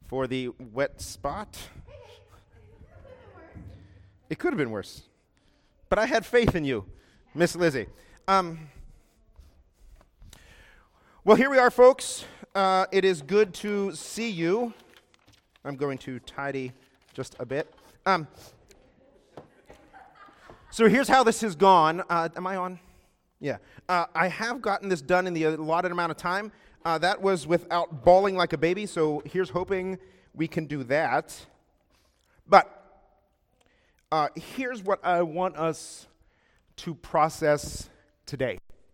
for the wet spot. It could have been worse. But I had faith in you, Miss Lizzie. Well, here we are, folks. It is good to see you. I'm going to tidy just a bit. So here's how this has gone. Am I on? Yeah. I have gotten this done in the allotted amount of time. That was without bawling like a baby, so here's hoping we can do that. But here's what I want us to process today.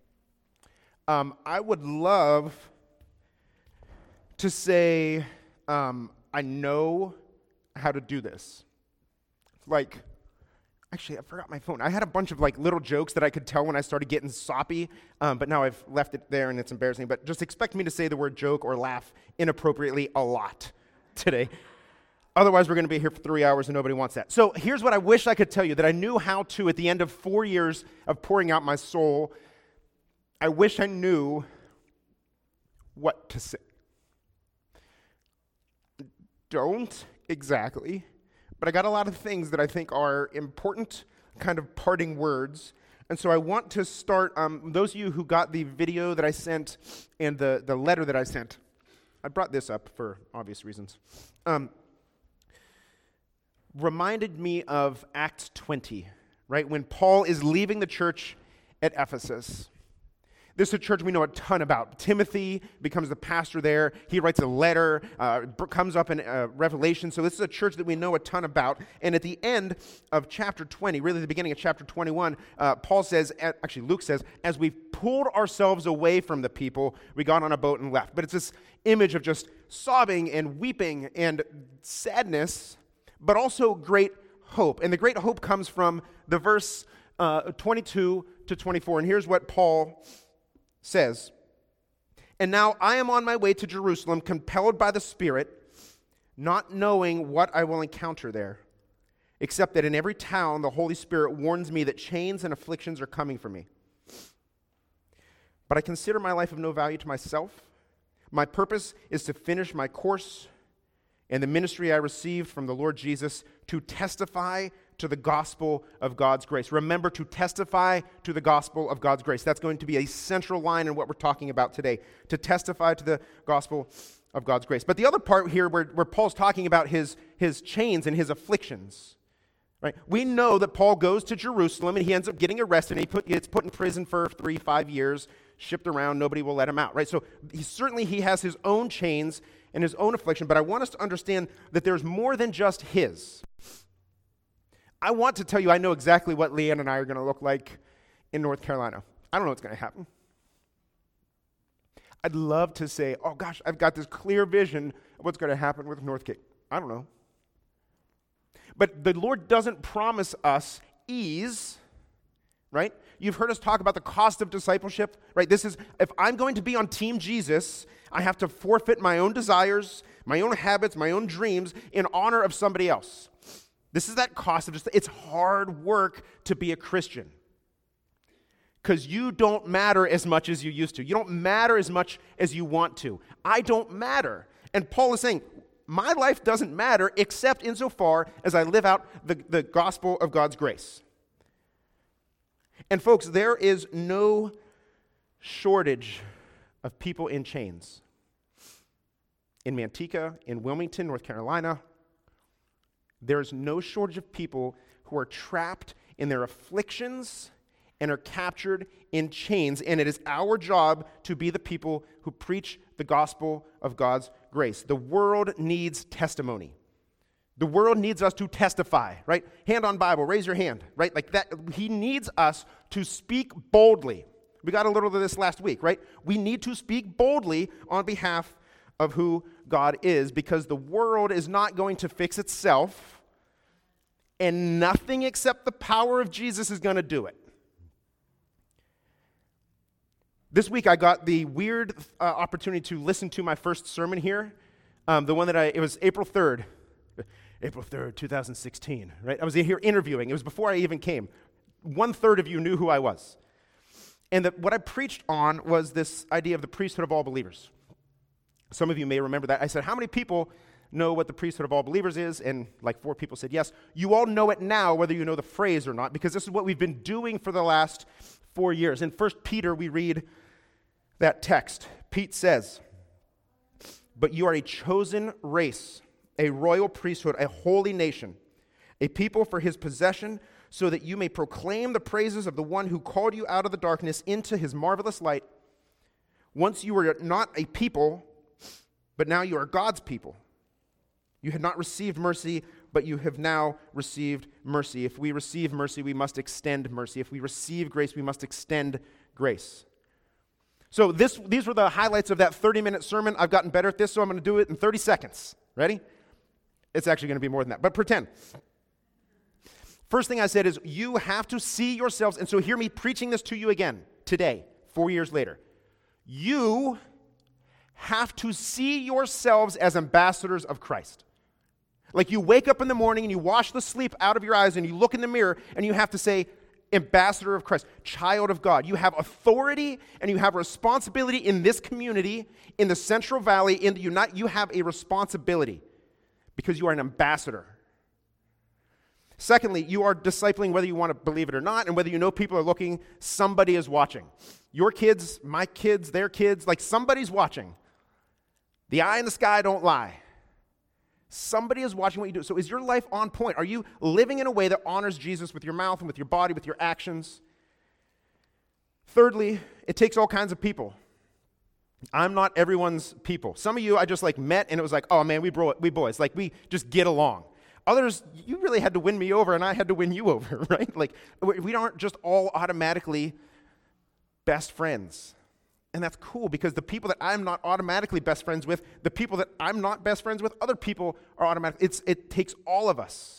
I would love to say, I know how to do this. Actually, I forgot my phone. I had a bunch of little jokes that I could tell when I started getting soppy, but now I've left it there and it's embarrassing. But just expect me to say the word joke or laugh inappropriately a lot today. Otherwise, we're going to be here for 3 hours and nobody wants that. So here's what I wish I could tell you that I knew how to at the end of 4 years of pouring out my soul. I wish I knew what to say. Don't exactly. But I got a lot of things that I think are important kind of parting words. And so I want to start, those of you who got the video that I sent and the letter that I sent, I brought this up for obvious reasons, reminded me of Acts 20, right? When Paul is leaving the church at Ephesus. This is a church we know a ton about. Timothy becomes the pastor there. He writes a letter, comes up in Revelation. So this is a church that we know a ton about. And at the end of chapter 20, really the beginning of chapter 21, Paul says, actually Luke says, as we've pulled ourselves away from the people, we got on a boat and left. But it's this image of just sobbing and weeping and sadness, but also great hope. And the great hope comes from the verse 22 to 24. And here's what Paul says, "And now I am on my way to Jerusalem, compelled by the Spirit, not knowing what I will encounter there, except that in every town the Holy Spirit warns me that chains and afflictions are coming for me. But I consider my life of no value to myself. My purpose is to finish my course and the ministry I received from the Lord Jesus to testify to the gospel of God's grace." Remember, to testify to the gospel of God's grace. That's going to be a central line in what we're talking about today. To testify to the gospel of God's grace. But the other part here where Paul's talking about his chains and his afflictions, right? We know that Paul goes to Jerusalem and he ends up getting arrested and he gets put in prison for 3-5 years, shipped around, nobody will let him out, right? So he has his own chains and his own affliction, but I want us to understand that there's more than just his. I want to tell you I know exactly what Leanne and I are going to look like in North Carolina. I don't know what's going to happen. I'd love to say, oh gosh, I've got this clear vision of what's going to happen with Northgate. I don't know. But the Lord doesn't promise us ease, right? You've heard us talk about the cost of discipleship, right? This is, if I'm going to be on Team Jesus, I have to forfeit my own desires, my own habits, my own dreams in honor of somebody else. This is that cost of just, it's hard work to be a Christian. Because you don't matter as much as you used to. You don't matter as much as you want to. I don't matter. And Paul is saying, my life doesn't matter except insofar as I live out the gospel of God's grace. And folks, there is no shortage of people in chains. In Manteca, in Wilmington, North Carolina, there's no shortage of people who are trapped in their afflictions and are captured in chains. And it is our job to be the people who preach the gospel of God's grace. The world needs testimony. The world needs us to testify, right? Hand on Bible, raise your hand, right? Like that. He needs us to speak boldly. We got a little of this last week, right? We need to speak boldly on behalf of who God is, because the world is not going to fix itself, and nothing except the power of Jesus is going to do it. This week I got the weird opportunity to listen to my first sermon here, the one that it was April 3rd, 2016, right? I was here interviewing. It was before I even came. 1/3 of you knew who I was. And what I preached on was this idea of the priesthood of all believers. Some of you may remember that. I said, how many people know what the priesthood of all believers is? And like 4 people said yes. You all know it now, whether you know the phrase or not, because this is what we've been doing for the last 4 years. In 1 Peter, we read that text. Pete says, "But you are a chosen race, a royal priesthood, a holy nation, a people for his possession, so that you may proclaim the praises of the one who called you out of the darkness into his marvelous light. Once you were not a people, but now you are God's people. You had not received mercy, but you have now received mercy. If we receive mercy, we must extend mercy. If we receive grace, we must extend grace." So these were the highlights of that 30-minute sermon. I've gotten better at this, so I'm going to do it in 30 seconds. Ready? It's actually going to be more than that, but pretend. First thing I said is you have to see yourselves, and so hear me preaching this to you again today, 4 years later. You have to see yourselves as ambassadors of Christ. Like you wake up in the morning and you wash the sleep out of your eyes and you look in the mirror and you have to say, ambassador of Christ, child of God. You have authority and you have a responsibility in this community, in the Central Valley, in the you have a responsibility because you are an ambassador. Secondly, you are discipling whether you want to believe it or not, and whether you know people are looking, somebody is watching. Your kids, my kids, their kids, like somebody's watching. The eye in the sky don't lie. Somebody is watching what you do. So is your life on point? Are you living in a way that honors Jesus with your mouth and with your body, with your actions? Thirdly, it takes all kinds of people. I'm not everyone's people. Some of you I just like met and it was like, oh man, we boys. Like we just get along. Others, you really had to win me over and I had to win you over, right? Like we aren't just all automatically best friends. And that's cool because the people that I'm not automatically best friends with, the people that I'm not best friends with, other people are automatic. It takes all of us.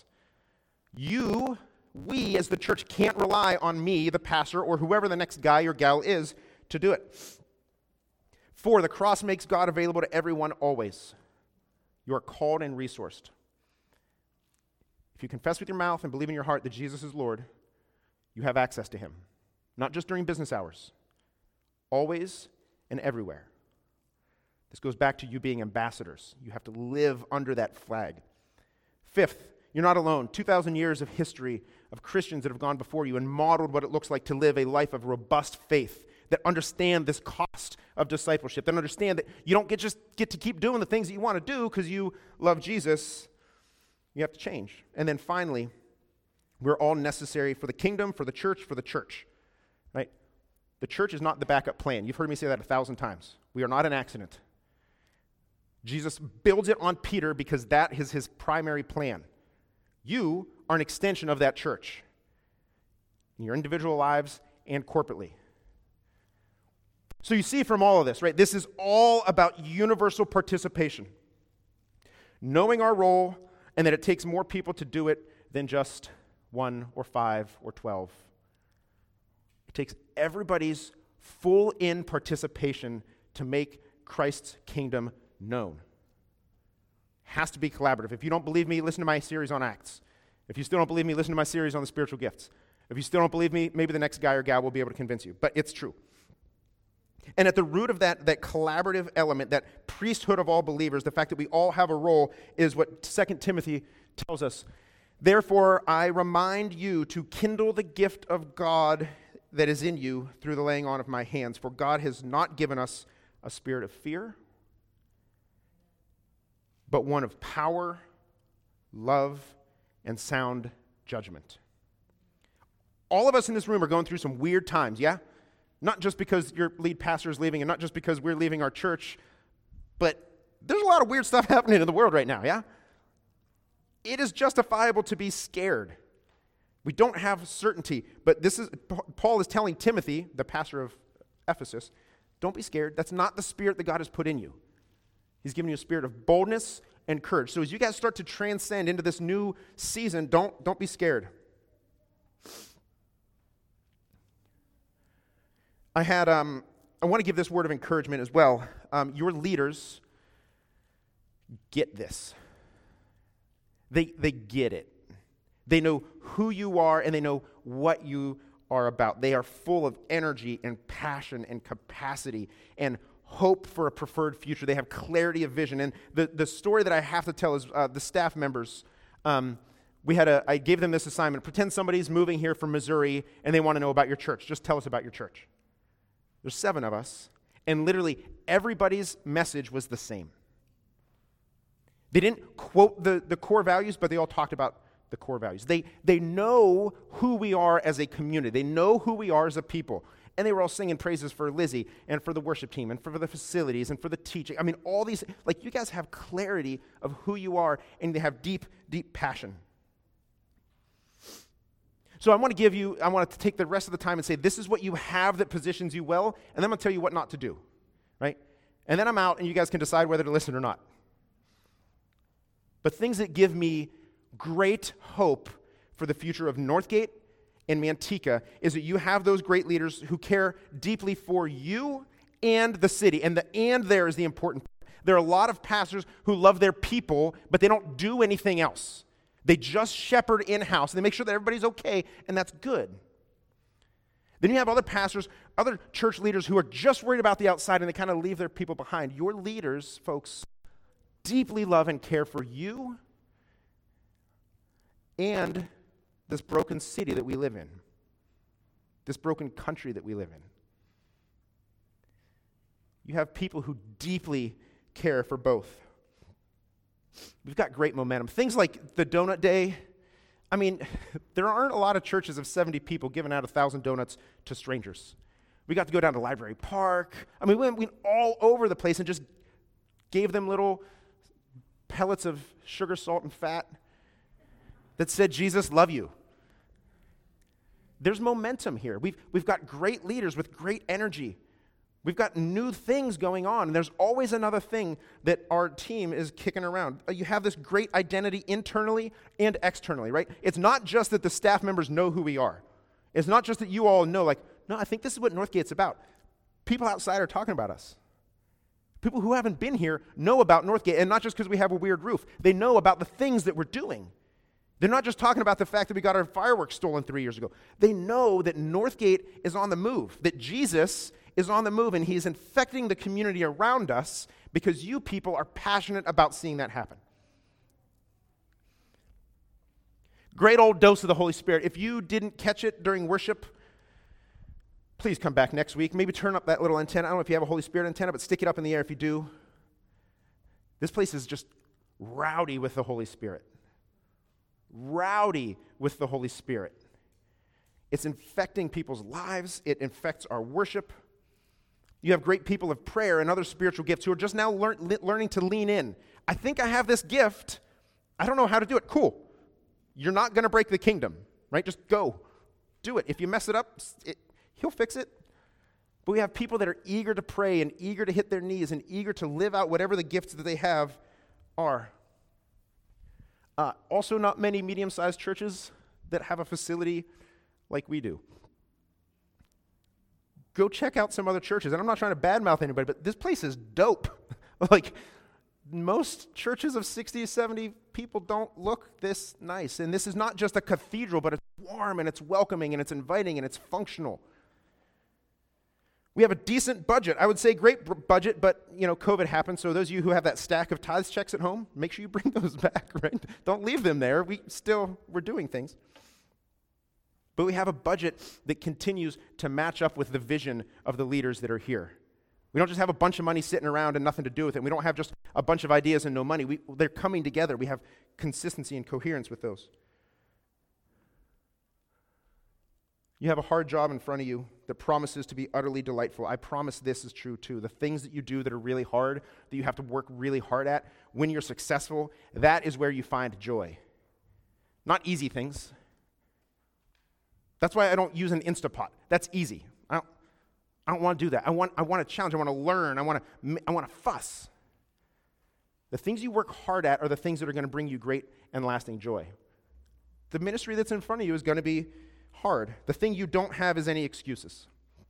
We as the church can't rely on me, the pastor, or whoever the next guy or gal is to do it. 4, the cross makes God available to everyone always. You are called and resourced. If you confess with your mouth and believe in your heart that Jesus is Lord, you have access to him. Not just during business hours. Always and everywhere. This goes back to you being ambassadors. You have to live under that flag. 5th, you're not alone. 2,000 years of history of Christians that have gone before you and modeled what it looks like to live a life of robust faith, that understand this cost of discipleship, that understand that you don't just get to keep doing the things that you want to do because you love Jesus. You have to change. And then finally, we're all necessary for the kingdom, for the church, right? The church is not the backup plan. You've heard me say that 1,000 times. We are not an accident. Jesus builds it on Peter because that is his primary plan. You are an extension of that church in your individual lives and corporately. So you see from all of this, right? This is all about universal participation. Knowing our role and that it takes more people to do it than just 1 or 5 or 12. It takes everybody's full-in participation to make Christ's kingdom known. Has to be collaborative. If you don't believe me, listen to my series on Acts. If you still don't believe me, listen to my series on the spiritual gifts. If you still don't believe me, maybe the next guy or gal will be able to convince you. But it's true. And at the root of that collaborative element, that priesthood of all believers, the fact that we all have a role, is what 2 Timothy tells us. Therefore, I remind you to kindle the gift of God that is in you through the laying on of my hands. For God has not given us a spirit of fear, but one of power, love, and sound judgment. All of us in this room are going through some weird times, yeah? Not just because your lead pastor is leaving and not just because we're leaving our church, but there's a lot of weird stuff happening in the world right now, yeah? It is justifiable to be scared. We don't have certainty, but Paul is telling Timothy, the pastor of Ephesus, don't be scared. That's not the spirit that God has put in you. He's given you a spirit of boldness and courage. So as you guys start to transcend into this new season, don't be scared. I want to give this word of encouragement as well. Your leaders get this. They get it. They know who you are and they know what you are about. They are full of energy and passion and capacity and hope for a preferred future. They have clarity of vision. And the story that I have to tell is the staff members. I gave them this assignment. Pretend somebody's moving here from Missouri and they want to know about your church. Just tell us about your church. There's 7 of us. And literally everybody's message was the same. They didn't quote the core values, but they all talked about the core values. They know who we are as a community. They know who we are as a people. And they were all singing praises for Lizzie and for the worship team and for the facilities and for the teaching. I mean, all these, like, you guys have clarity of who you are, and they have deep, deep passion. So I want to take the rest of the time and say, this is what you have that positions you well, and then I'm going to tell you what not to do, right? And then I'm out, and you guys can decide whether to listen or not. But things that give me great hope for the future of Northgate and Manteca is that you have those great leaders who care deeply for you and the city. And the "and" there is the important part. There are a lot of pastors who love their people, but they don't do anything else. They just shepherd in-house, and they make sure that everybody's okay, and that's good. Then you have other pastors, other church leaders who are just worried about the outside, and they kind of leave their people behind. Your leaders, folks, deeply love and care for you and this broken city that we live in, this broken country that we live in. You have people who deeply care for both. We've got great momentum. Things like the donut day. I mean, there aren't a lot of churches of 70 people giving out 1,000 donuts to strangers. We got to go down to Library Park. I mean, we went all over the place and just gave them little pellets of sugar, salt, and fat that said, "Jesus, love you." There's momentum here. We've got great leaders with great energy. We've got new things going on, and there's always another thing that our team is kicking around. You have this great identity internally and externally, right? It's not just that the staff members know who we are. It's not just that you all know, like, no, I think this is what Northgate's about. People outside are talking about us. People who haven't been here know about Northgate, and not just because we have a weird roof. They know about the things that we're doing. They're not just talking about the fact that we got our fireworks stolen 3 years ago. They know that Northgate is on the move, that Jesus is on the move, and he's infecting the community around us because you people are passionate about seeing that happen. Great old dose of the Holy Spirit. If you didn't catch it during worship, please come back next week. Maybe turn up that little antenna. I don't know if you have a Holy Spirit antenna, but stick it up in the air if you do. This place is just rowdy with the Holy Spirit. Rowdy with the Holy Spirit. It's infecting people's lives. It infects our worship. You have great people of prayer and other spiritual gifts who are just now learning to lean in. I think I have this gift. I don't know how to do it. Cool. You're not going to break the kingdom, right? Just go. Do it. If you mess it up, he'll fix it. But we have people that are eager to pray and eager to hit their knees and eager to live out whatever the gifts that they have are. Also, not many medium-sized churches that have a facility like we do. Go check out some other churches. And I'm not trying to badmouth anybody, but this place is dope. Like, most churches of 60, 70 people don't look this nice. And this is not just a cathedral, but it's warm and it's welcoming and it's inviting and it's functional. We have a decent budget. I would say great budget, but, COVID happened. So those of you who have that stack of tithes checks at home, make sure you bring those back, right? Don't leave them there. We're doing things. But we have a budget that continues to match up with the vision of the leaders that are here. We don't just have a bunch of money sitting around and nothing to do with it. We don't have just a bunch of ideas and no money. They're coming together. We have consistency and coherence with those. You have a hard job in front of you that promises to be utterly delightful. I promise this is true too. The things that you do that are really hard, that you have to work really hard at, when you're successful, that is where you find joy. Not easy things. That's why I don't use an Instapot. That's easy. I don't want to do that. I want a challenge. I want to learn. I want to fuss. The things you work hard at are the things that are going to bring you great and lasting joy. The ministry that's in front of you is going to be hard. The thing you don't have is any excuses.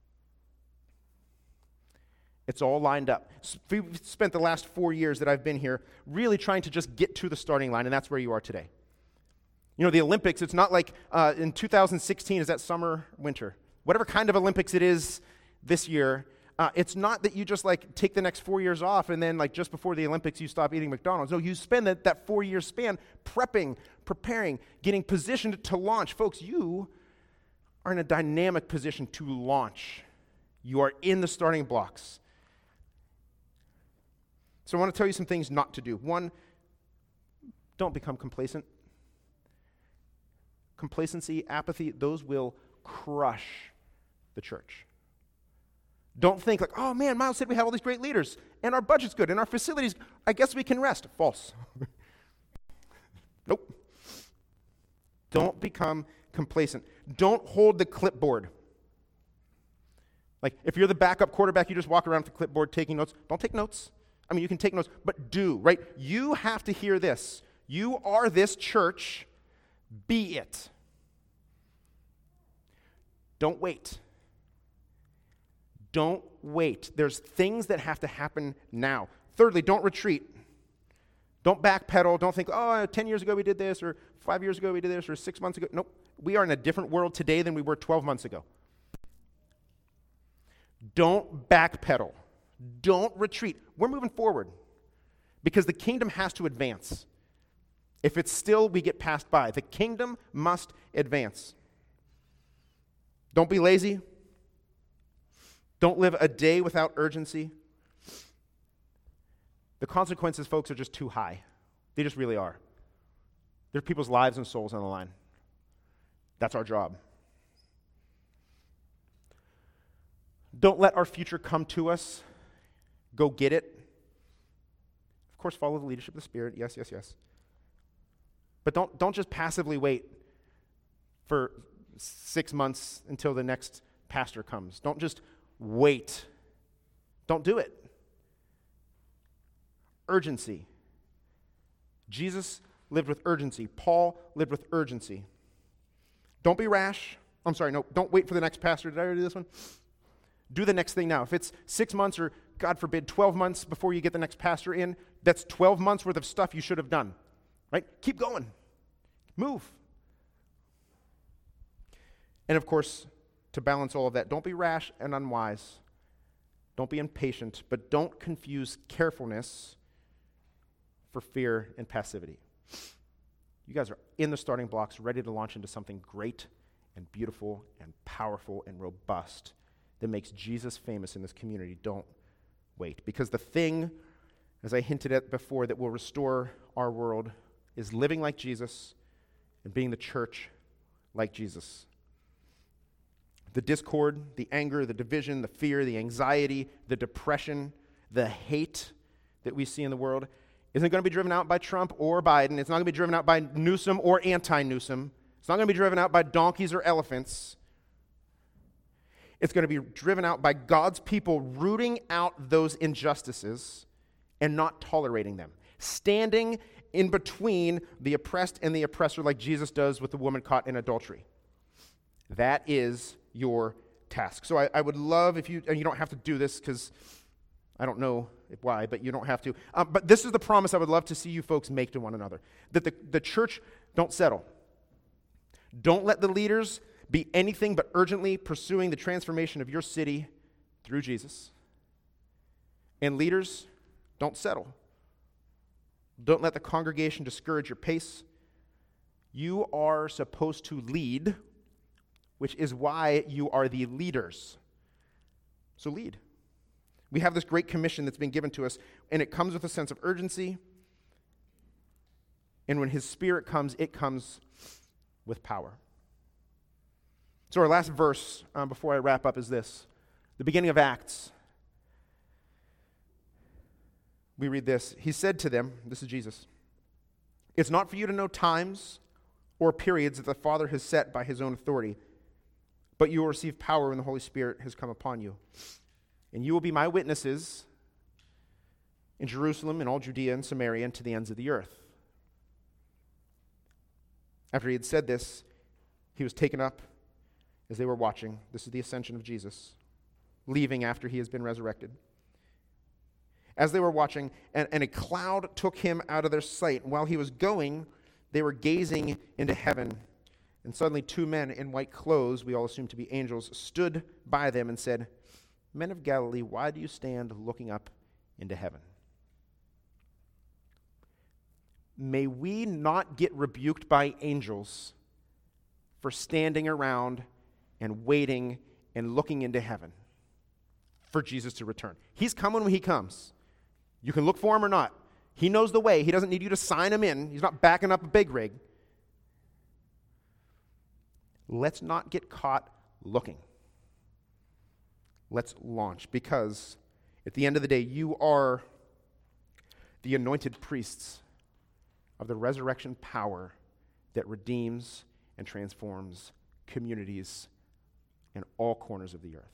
It's all lined up. We've spent the last 4 years that I've been here really trying to just get to the starting line, and that's where you are today. The Olympics, it's not like in 2016, is that summer, winter? Whatever kind of Olympics it is this year, It's not that you just like take the next 4 years off and then like just before the Olympics you stop eating McDonald's. No, you spend that 4-year span prepping, preparing, getting positioned to launch. Folks, you are in a dynamic position to launch. You are in the starting blocks. So I want to tell you some things not to do. One, don't become complacent. Complacency, apathy, those will crush the church. Don't think like, oh man, Miles said we have all these great leaders, and our budget's good, and our facilities, I guess we can rest. False. Nope. Don't become complacent. Don't hold the clipboard. Like, if you're the backup quarterback, you just walk around with the clipboard taking notes. Don't take notes. I mean, you can take notes, but do, right? You have to hear this. You are this church. Be it. Don't wait. Don't wait. There's things that have to happen now. Thirdly, don't retreat. Don't backpedal. Don't think, oh, 10 years ago we did this, or 5 years ago we did this, or 6 months ago. Nope. We are in a different world today than we were 12 months ago. Don't backpedal. Don't retreat. We're moving forward because the kingdom has to advance. If it's still, we get passed by. The kingdom must advance. Don't be lazy. Don't live a day without urgency. The consequences, folks, are just too high. They just really are. There are people's lives and souls on the line. That's our job. Don't let our future come to us. Go get it. Of course, follow the leadership of the Spirit. Yes, yes, yes. But don't just passively wait for 6 months until the next pastor comes. Don't just wait. Don't do it. Urgency. Jesus lived with urgency. Paul lived with urgency. Don't be rash. I'm sorry, no, don't wait for the next pastor. Did I already do this one? Do the next thing now. If it's 6 months or, God forbid, 12 months before you get the next pastor in, that's 12 months worth of stuff you should have done. Right? Keep going. Move. And of course, to balance all of that, don't be rash and unwise. Don't be impatient, but don't confuse carefulness for fear and passivity. You guys are in the starting blocks, ready to launch into something great and beautiful and powerful and robust that makes Jesus famous in this community. Don't wait. Because the thing, as I hinted at before, that will restore our world is living like Jesus and being the church like Jesus. The discord, the anger, the division, the fear, the anxiety, the depression, the hate that we see in the world isn't going to be driven out by Trump or Biden. It's not going to be driven out by Newsom or anti-Newsom. It's not going to be driven out by donkeys or elephants. It's going to be driven out by God's people rooting out those injustices and not tolerating them. Standing in between the oppressed and the oppressor like Jesus does with the woman caught in adultery. That is your task. So I would love if you, and you don't have to do this because I don't know why, but you don't have to. But this is the promise I would love to see you folks make to one another. That the church don't settle. Don't let the leaders be anything but urgently pursuing the transformation of your city through Jesus. And leaders, don't settle. Don't let the congregation discourage your pace. You are supposed to lead, which is why you are the leaders. So lead. We have this great commission that's been given to us, and it comes with a sense of urgency. And when His Spirit comes, it comes with power. So our last verse before I wrap up is this. The beginning of Acts. We read this. He said to them, this is Jesus, "It's not for you to know times or periods that the Father has set by His own authority, but you will receive power when the Holy Spirit has come upon you. And you will be my witnesses in Jerusalem and all Judea and Samaria and to the ends of the earth." After He had said this, He was taken up as they were watching. This is the ascension of Jesus, leaving after He has been resurrected. As they were watching, and a cloud took Him out of their sight. And while He was going, they were gazing into heaven. And suddenly 2 men in white clothes, we all assume to be angels, stood by them and said, Men of Galilee, why do you stand looking up into heaven? May we not get rebuked by angels for standing around and waiting and looking into heaven for Jesus to return. He's coming when he comes. You can look for him or not. He knows the way. He doesn't need you to sign him in. He's not backing up a big rig. Let's not get caught looking. Let's launch, because at the end of the day, you are the anointed priests of the resurrection power that redeems and transforms communities in all corners of the earth.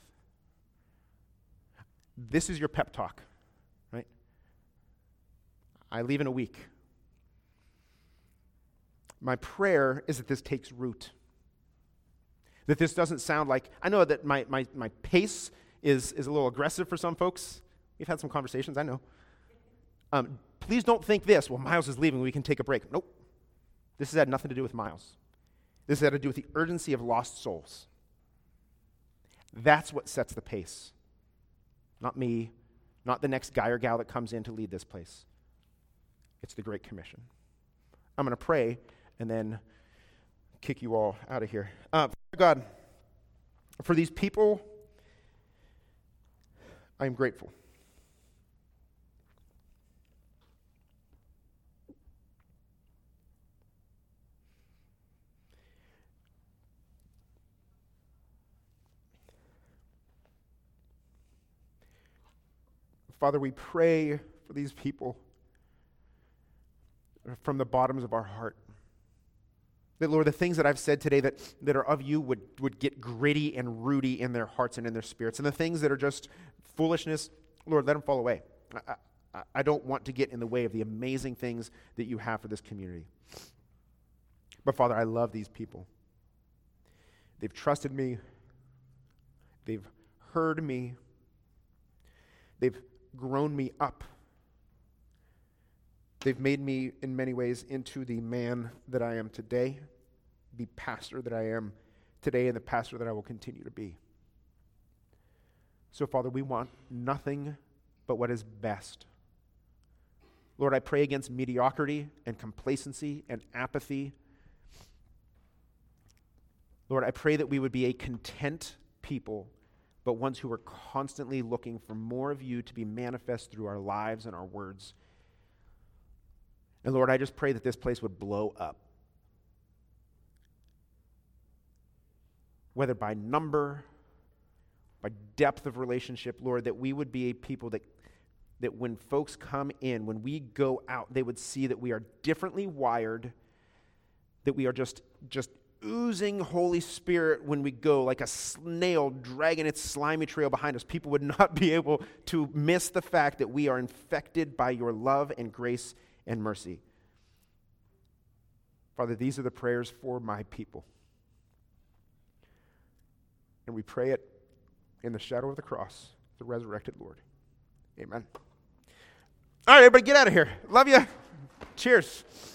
This is your pep talk, right? I leave in a week. My prayer is that this takes root. That this doesn't sound like, I know that my pace is a little aggressive for some folks. We've had some conversations, I know. Please don't think this, well, Miles is leaving, we can take a break. Nope. This has had nothing to do with Miles. This has had to do with the urgency of lost souls. That's what sets the pace. Not me, not the next guy or gal that comes in to lead this place. It's the Great Commission. I'm going to pray and then kick you all out of here. God, for these people, I am grateful. Father, we pray for these people from the bottoms of our heart. That, Lord, the things that I've said today that are of you would get gritty and rooty in their hearts and in their spirits. And the things that are just foolishness, Lord, let them fall away. I don't want to get in the way of the amazing things that you have for this community. But, Father, I love these people. They've trusted me. They've heard me. They've grown me up. They've made me, in many ways, into the man that I am today, the pastor that I am today, and the pastor that I will continue to be. So, Father, we want nothing but what is best. Lord, I pray against mediocrity and complacency and apathy. Lord, I pray that we would be a content people, but ones who are constantly looking for more of you to be manifest through our lives and our words. And Lord, I just pray that this place would blow up. Whether by number, by depth of relationship, Lord, that we would be a people that when folks come in, when we go out, they would see that we are differently wired, that we are just oozing Holy Spirit when we go, like a snail dragging its slimy trail behind us. People would not be able to miss the fact that we are infected by your love and grace and mercy. Father, these are the prayers for my people. And we pray it in the shadow of the cross, the resurrected Lord. Amen. All right, everybody, get out of here. Love you. Cheers.